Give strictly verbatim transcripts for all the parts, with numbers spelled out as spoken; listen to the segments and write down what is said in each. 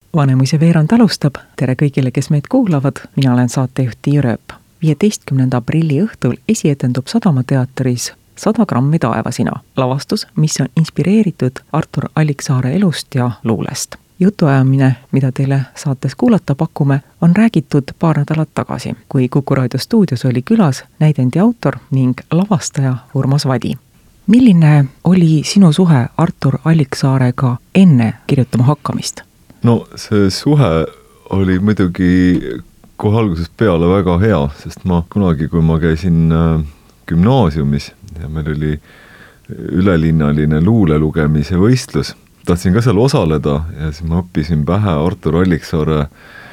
Vanemuise veerand alustab. Tere kõigile, kes meid kuulavad. Mina olen saatejuht Tiia Rööp. viieteistkümnenda aprilli õhtul esietendub Sadamateatris sada grammi taevasina. Lavastus, mis on inspireeritud Artur Alliksaare elust ja luulest. Jutuajamine, mida teile saates kuulata pakume, on räägitud paar nädalat tagasi, kui Kuku Raadio stuudios oli külas näidendi autor ning lavastaja Urmas Vadi. Milline oli sinu suhe Artur Alliksaarega enne kirjutama hakkamist? No see suhe oli muidugi kohe algusest peale väga hea, sest ma kunagi, kui ma käisin gümnaasiumis ja meil oli ülelinnaline luule lugemise võistlus, tahtsin ka seal osaleda ja siis ma õppisin pähe Artur Alliksaare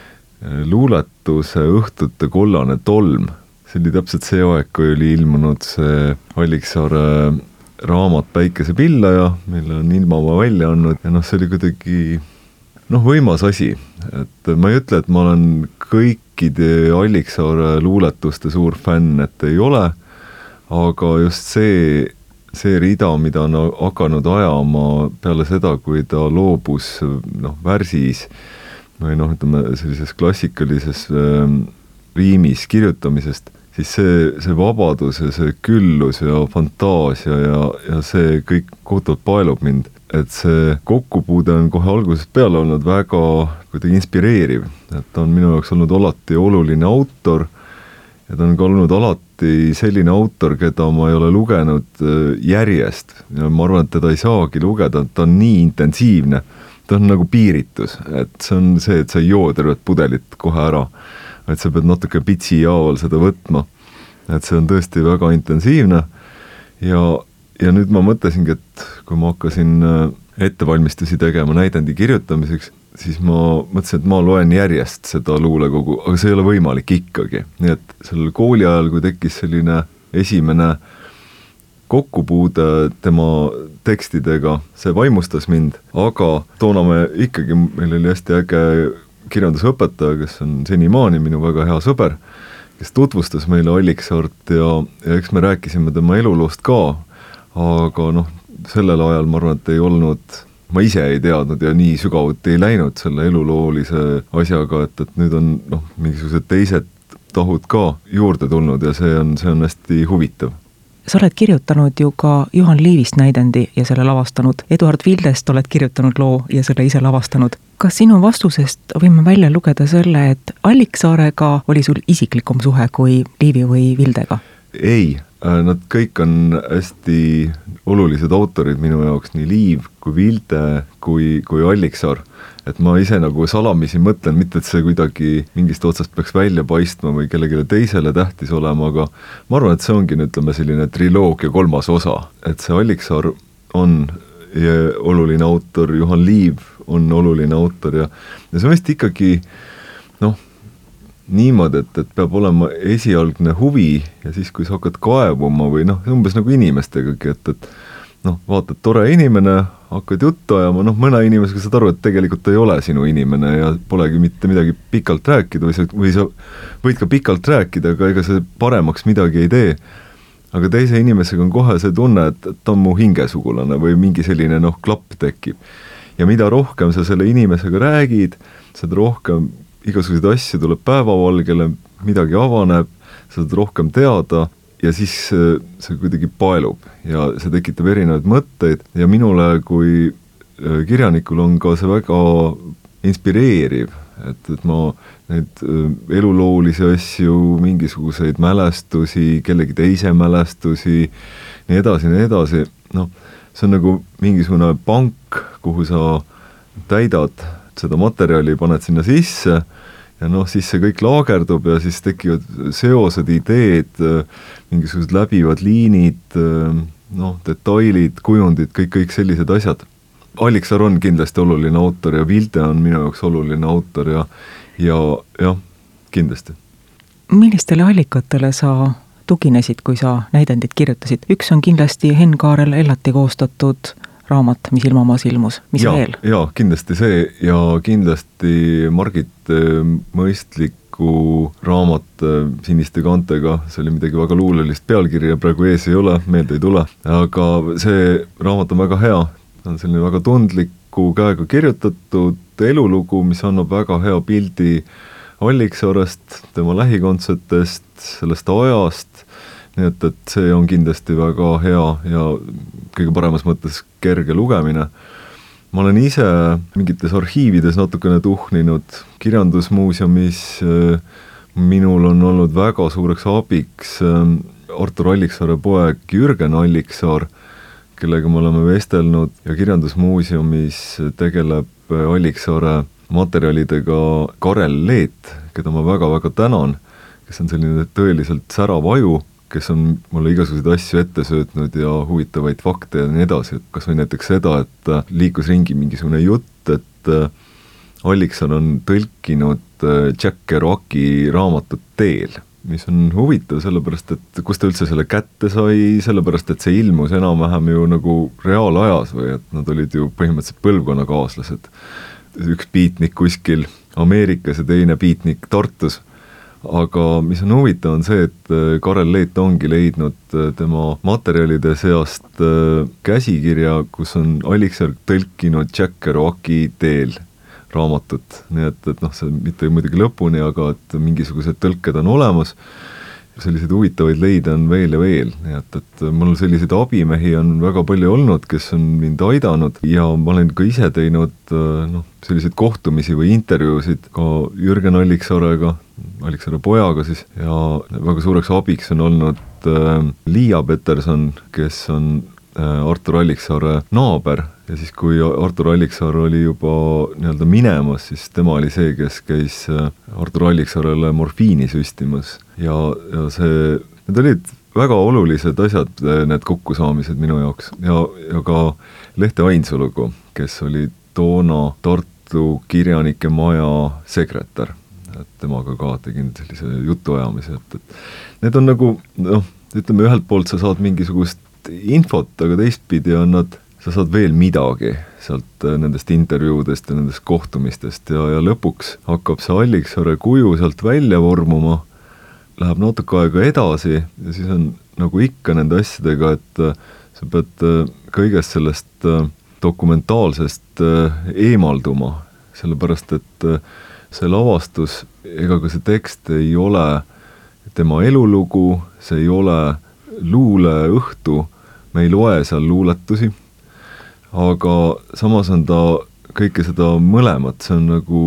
luuletuse Õhtute kollane tolm. See oli täpselt see aeg, kui oli ilmunud see Alliksaare raamat Päikesepillaja, mille on Ilmamaa välja andnud ja noh, see oli kuidagi noh, võimas asi, et ma ei ütle, et ma olen kõikide Alliksaare luuletuste suur fänn, et ei ole, aga just see, see rida, mida on hakanud ajama peale seda, kui ta loobus noh, värsis või noh, ütleme sellises klassikalises äh, riimis kirjutamisest, siis see, see vabadus ja see küllus ja fantaasia ja, ja see kõik kohutavalt paelub mind. Et see kokkupuude on kohe algusest peale olnud väga kuidagi inspireeriv, et ta on minu jaoks olnud alati oluline autor ja ta on ka olnud alati selline autor, keda ma ei ole lugenud järjest ja ma arvan, et teda ei saagi lugeda, ta on nii intensiivne, ta on nagu piiritus, et see on see, et sa ei joo tervet pudelit kohe ära, et sa pead natuke pitsi jaaval seda võtma, et see on tõesti väga intensiivne ja Ja nüüd ma mõtlesingi, et kui ma hakkasin ettevalmistusi tegema näidendi kirjutamiseks, siis ma mõtlesin, et ma loen järjest seda luulekogu, aga see ei ole võimalik ikkagi. Nii et sellel kooli ajal, kui tekkis selline esimene kokkupuude tema tekstidega, see vaimustas mind, aga toona me ikkagi, meil oli hästi äge kirjandusõpetaja, kes on senimaani minu väga hea sõber, kes tutvustas meile Alliksaart ja, ja eks me rääkisime tema eluloost ka, aga noh, sellel ajal ma arvan, et ei olnud, ma ise ei teadnud ja nii sügavuti ei läinud selle eluloolise asjaga, et, et nüüd on noh, mingisugused teised tahud ka juurde tulnud ja see on, see on hästi huvitav. Sa oled kirjutanud ju ka Juhan Liivist näidendi ja selle lavastanud. Eduard Vildest oled kirjutanud loo ja selle ise lavastanud. Kas sinu vastusest võime välja lugeda selle, et Alliksaarega oli sul isiklikum suhe kui Liivi või Vildega? Ei, nad kõik on hästi olulised autorid minu jaoks, nii Liiv kui Vilde kui, kui Alliksaar. Et ma ise nagu salamisi mõtlen, mitte et see kuidagi mingist otsast peaks välja paistma või kellegile teisele tähtis olema, aga ma arvan, et see ongi, ütleme, selline triloogia kolmas osa. Et see Alliksaar on oluline autor, Juhan Liiv on oluline autor ja, ja see on vist ikkagi noh, niimoodi, et, et peab olema esialgne huvi ja siis, kui sa hakkad kaevuma või noh, umbes nagu inimestegagi, et, et noh, vaatad, tore inimene, hakkad juttu ajama, noh, mõne inimesega saad aru, et tegelikult ei ole sinu inimene ja polegi mitte midagi pikalt rääkida või sa, või sa võid ka pikalt rääkida, aga ega see paremaks midagi ei tee. Aga teise inimesega on kohe see tunne, et, et ta on mu hingesugulane või mingi selline noh, klapp tekib. Ja mida rohkem sa selle inimesega räägid, seda rohkem igasuguseid asju tuleb päevavalgele, midagi avaneb, sa saad rohkem teada ja siis see kuidagi paelub ja see tekitab erinevaid mõtteid ja minule kui kirjanikul on ka see väga inspireeriv, et, et ma neid eluloolisi asju, mingisuguseid mälestusi, kellegi teise mälestusi, nii edasi, nii edasi, noh, see on nagu mingisugune pank, kuhu sa täidad seda materjali, paned sinna sisse ja noh, siis see kõik laagerdub ja siis tekivad seosed, ideed, mingisugused läbivad liinid, noh, detailid, kujundid, kõik, kõik sellised asjad. Alliksaar on kindlasti oluline autor ja Vilde on minu jaoks oluline autor ja, ja jah, kindlasti. Millistele allikatele sa tuginesid, kui sa näidendit kirjutasid? Üks on kindlasti Henn Kaarel Ellati koostatud raamat, mis Ilmamaas ilmus, mis ja, veel? Jaa, kindlasti see ja kindlasti Margit Mõistliku raamat siniste kaantega, see oli midagi väga luulelist pealkirja, praegu ees ei ole, meelde ei tule, aga see raamat on väga hea, ta on selline väga tundliku käega kirjutatud, elulugu, mis annab väga hea pildi Alliksaarest, tema lähikondsetest, sellest ajast, nii et, et see on kindlasti väga hea ja kõige paremas mõttes kerge lugemine. Ma olen ise mingites arhiivides natukene tuhninud, kirjandusmuuseumis minul on olnud väga suureks abiks Artur Alliksaare poeg Jürgen Alliksaar, kellega me oleme vestelnud ja kirjandusmuuseumis tegeleb Alliksaare materjalidega Karel Leet, keda ma väga-väga tänan, kes on selline tõeliselt särav aju, kes on mulle igasuguseid asju ette söötnud ja huvitavaid fakte ja nii edasi, et kas või näiteks seda, et liikus ringi mingisugune jutt, et Alliksaar on tõlkinud Jack Kerouaki raamatut Teel, mis on huvitav, sellepärast, et kus ta üldse selle kätte sai, sellepärast, et see ilmus enam-vähem ju nagu reaalajas või et nad olid ju põhimõtteliselt põlvkonnakaaslased. Üks piitnik kuskil Ameerikas ja teine piitnik Tartus, aga mis on huvitav on see, et Karel Leet ongi leidnud tema materjalide seast käsikirja, kus on Alliksaar tõlkinud Jack Kerouaki Teel raamatut, nii et, et noh, see mitte muidugi lõpuni, aga et mingisugused tõlked on olemas, selliseid huvitavaid leide on veel ja veel, nii et, et mul selliseid abimehi on väga palju olnud, kes on mind aidanud ja ma olen ka ise teinud noh, selliseid kohtumisi või intervjuusid ka Jürgen Alliksaarega, Alliksaare pojaga siis, ja väga suureks abiks on olnud äh, Liia Peterson, kes on äh, Artur Alliksaare naaber, ja siis kui Artur Alliksaar oli juba nii-öelda minemas, siis tema oli see, kes käis Artur Alliksaarele morfiini süstimas ja, ja see, need olid väga olulised asjad, need kokkusaamised minu jaoks ja, ja ka Lehte Ainsalugu, kes oli toona Tartu kirjanike maja sekretär, et temaga ka tegin sellise jutuajamise, et, et need on nagu, noh, ütleme ühelt poolt sa saad mingisugust infot, aga teistpidi on nad sa saad veel midagi sealt nendest intervjuudest ja nendest kohtumistest ja, ja lõpuks hakkab see Alliksaare kuju sealt välja vormuma, läheb natuke aega edasi ja siis on nagu ikka nende asjadega, et sa pead kõigest sellest dokumentaalsest eemalduma, sellepärast et see lavastus, ega ka see tekst ei ole tema elulugu, see ei ole luuleõhtu, me ei loe seal luuletusi, aga samas on ta kõike seda mõlemat, see on nagu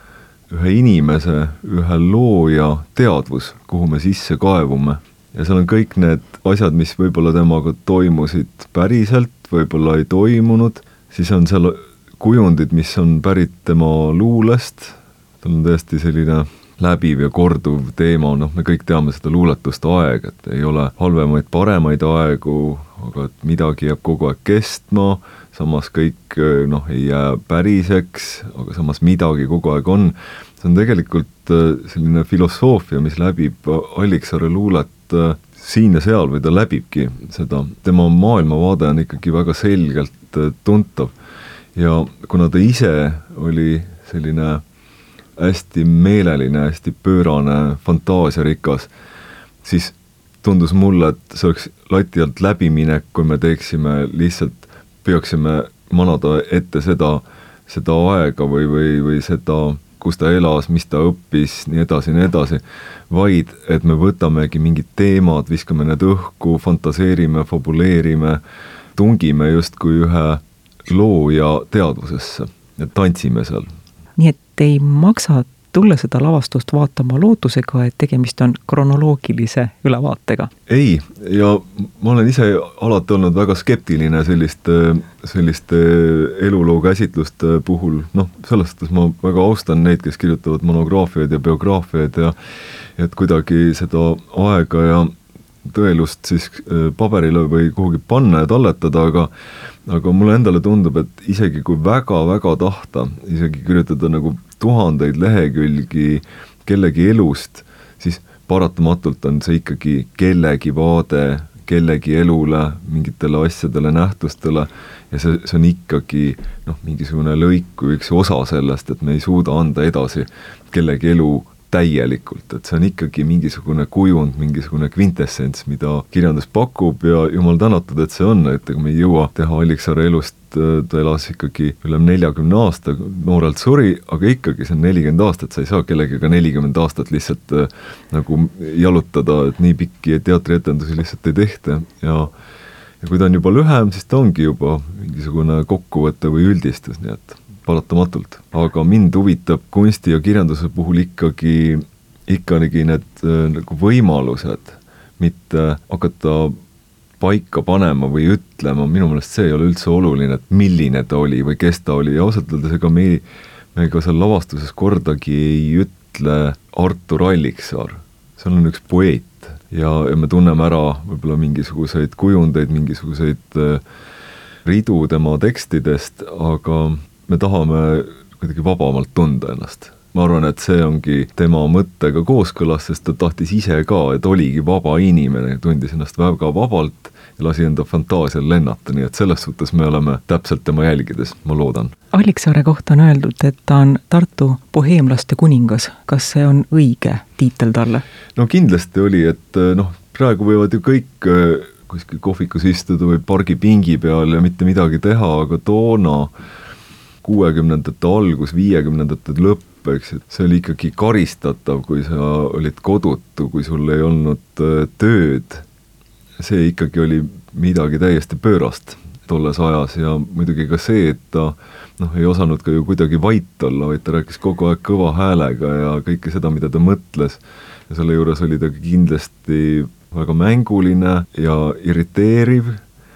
ühe inimese, ühe looja teadvus, kuhu me sisse kaevume. Ja seal on kõik need asjad, mis võib-olla temaga toimusid päriselt, võib-olla ei toimunud, siis on seal kujundid, mis on pärit tema luulest, tal on tõesti selline läbiv ja korduv teema, noh, me kõik teame seda luuletust aeg, et ei ole halvemaid, paremaid aegu, aga et midagi jääb kogu aeg kestma, samas kõik noh, ei jää päriseks, aga samas midagi kogu aeg on. See on tegelikult selline filosoofia, mis läbib Alliksaare luulet siin ja seal või ta läbibki seda. Tema maailmavaade on ikkagi väga selgelt tuntav ja kuna ta ise oli selline hästi meeleline, hästi pöörane, fantaasiarikas, siis tundus mulle, et see oleks lati alt läbiminek, kui me teeksime lihtsalt, püüaksime manada ette seda, seda aega või, või, või seda, kus ta elas, mis ta õppis, nii edasi, nii edasi, vaid et me võtamegi mingid teemad, viskame need õhku, fantaseerime, fabuleerime, tungime justkui ühe looja teadvusesse ja tantsime seal. Nii et ei maksa tulla seda lavastust vaatama lootusega, et tegemist on kronoloogilise ülevaatega? Ei, ja ma olen ise alati olnud väga skeptiline selliste, selliste eluloo käsitluste puhul. Noh, sellest ma väga austan neid, kes kirjutavad monograafiaid ja biograafiaid ja et kuidagi seda aega ja tõelust siis paberile või kuhugi panna ja talletada, aga aga mulle endale tundub, et isegi kui väga-väga tahta, isegi kirjutada nagu tuhandeid lehekülgi kellegi elust, siis paratamatult on see ikkagi kellegi vaade, kellegi elule, mingitele asjadele, nähtustele ja see, see on ikkagi noh, mingisugune lõik kui üks osa sellest, et me ei suuda anda edasi kellegi elu täielikult, et see on ikkagi mingisugune kujund, mingisugune kvintessents, mida kirjandus pakub ja jumal tänatud, et see on, et ega me ei jõua teha Alliksaare elust, ta elas ikkagi üle neljakümne aasta, noorelt suri, aga ikkagi see on nelikümmend aastat, sa ei saa kellegiga nelikümmend aastat lihtsalt äh, nagu jalutada, et nii pikki teatrietendusi lihtsalt ei tehta ja ja kui ta on juba lühem, siis ta ongi juba mingisugune kokkuvõte või üldistus, nii et paratamatult. Aga mind huvitab kunsti ja kirjanduse puhul ikkagi, ikkagi need äh, nagu võimalused, mitte hakata paika panema või ütlema, minu meelest see ei ole üldse oluline, et milline ta oli või kes ta oli ja ausalt öeldes ega me, me ka seal lavastuses kordagi ei ütle Artur Alliksaar, seal on üks poeet ja, ja me tunneme ära võib-olla mingisuguseid kujundeid, mingisuguseid äh, ridu tema tekstidest, aga me tahame kuidagi vabamalt tunda ennast. Ma arvan, et see ongi tema mõttega kooskõlas, sest ta tahtis ise ka, et oligi vaba inimene, tundis ennast väga vabalt ja lasi enda fantaasial lennata, nii et selles suhtes me oleme täpselt tema jälgides, ma loodan. Alliksaare kohta on öeldud, et ta on Tartu boheemlaste kuningas. Kas see on õige tiitel talle? No kindlasti oli, et noh, praegu võivad ju kõik kuskil kohvikus istuda või pargi pingi peal ja mitte midagi teha, aga toona kuuekümnendate algus, viiekümnendate lõpp, eks, et see oli ikkagi karistatav, kui sa olid kodutu, kui sul ei olnud tööd. See ikkagi oli midagi täiesti pöörast tolles ajas ja muidugi ka see, et ta noh, ei osanud ka ju kuidagi vait olla, vaid ta rääkis kogu aeg kõva häälega ja kõike seda, mida ta mõtles. Ja selle juures oli ta kindlasti väga mänguline ja irriteeriv,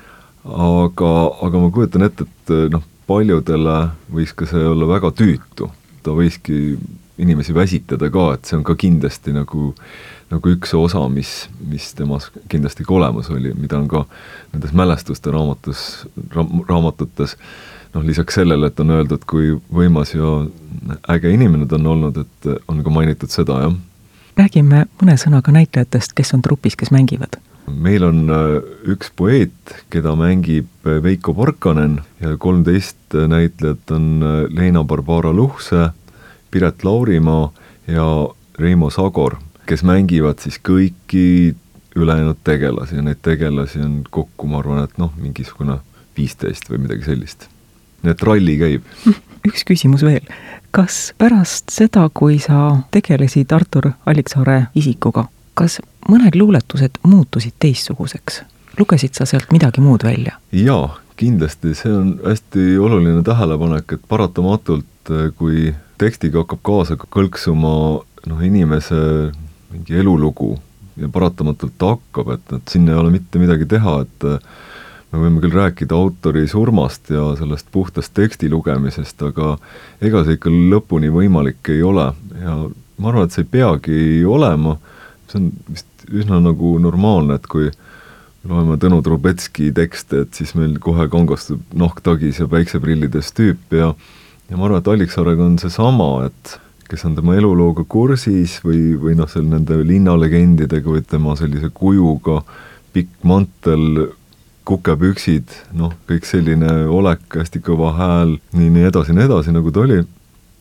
aga, aga ma kujutan ette, et noh, paljudele võis ka see olla väga tüütu. Ta võiski inimesi väsitada ka, et see on ka kindlasti nagu, nagu üks osa, mis, mis temas kindlasti ka olemas oli, mida on ka nendes mälestuste raamatus, ra, raamatutes, noh lisaks sellele, et on öeldud, kui võimas ja äge inimene ta on olnud, et on ka mainitud seda, jah. Räägime mõne sõnaga näitlejatest, kes on trupis, kes mängivad. Meil on üks poeet, keda mängib Veiko Porkanen ja kolmteist näitlejat on Leena-Barbara Luhse, Piret Laurimaa ja Reimo Sagor, kes mängivad siis kõiki ülejäänud tegelasi ja neid tegelasi on kokku, ma arvan, et noh, mingisugune viisteist või midagi sellist. Nii et ralli käib. Üks küsimus veel. Kas pärast seda, kui sa tegelesid Artur Alliksaare isikuga, kas mõned luuletused muutusid teistsuguseks? Lugesid sa sealt midagi muud välja? Jaa, kindlasti. See on hästi oluline tähelepanek, et paratamatult, kui tekstiga hakkab kaasa kõlksuma noh, inimese mingi elulugu ja paratamatult ta hakkab, et, et sinna ei ole mitte midagi teha, et me võime küll rääkida autori surmast ja sellest puhtast teksti lugemisest, aga ega see ikka lõpuni võimalik ei ole ja ma arvan, et see ei peagi olema. See on vist üsna nagu normaalne, et kui loeme Tõnu Trubetski tekste, et siis meil kohe kangastub nahktagis ja päikseprillides tüüp ja, ja ma arvan, et Alliksaarega on see sama, et kes on tema elulooga kursis või, või noh, seal nende linnalegendidega või tema sellise kujuga, pikk mantel, kukepüksid, noh, kõik selline olek, hästi kõva hääl, nii, nii edasi, nii edasi, nagu ta oli,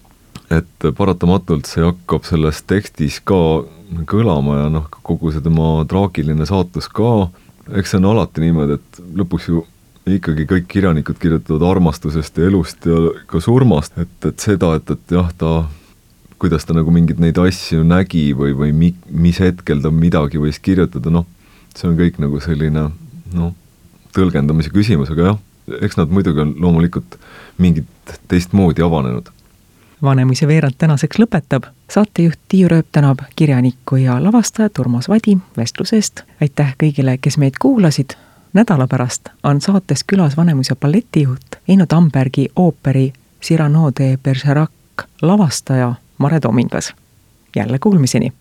et paratamatult see hakkab selles tekstis ka kõlama ja noh, kogu see tema traagiline saatus ka, eks see on alati niimoodi, et lõpuks ju ikkagi kõik kirjanikud kirjutavad armastusest ja elust ja ka surmast, et, et seda, et, et jah, ta, kuidas ta nagu mingid neid asju nägi või, või mi, mis hetkel ta midagi võis kirjutada, noh, see on kõik nagu selline, noh, tõlgendamise küsimus, aga jah, eks nad muidugi on loomulikult mingit teistmoodi avanenud. Vanemuise veerand tänaseks lõpetab. Saatejuht Tiiu Rööp tänab kirjanikku ja lavastajat Urmas Vadi vestlusest. Aitäh kõigile, kes meid kuulasid. Nädala pärast on saates külas Vanemuise balletijuht Eino Tambergi ooperi Cyrano de Bergerac lavastaja Mare Tomingas. Jälle kuulmiseni!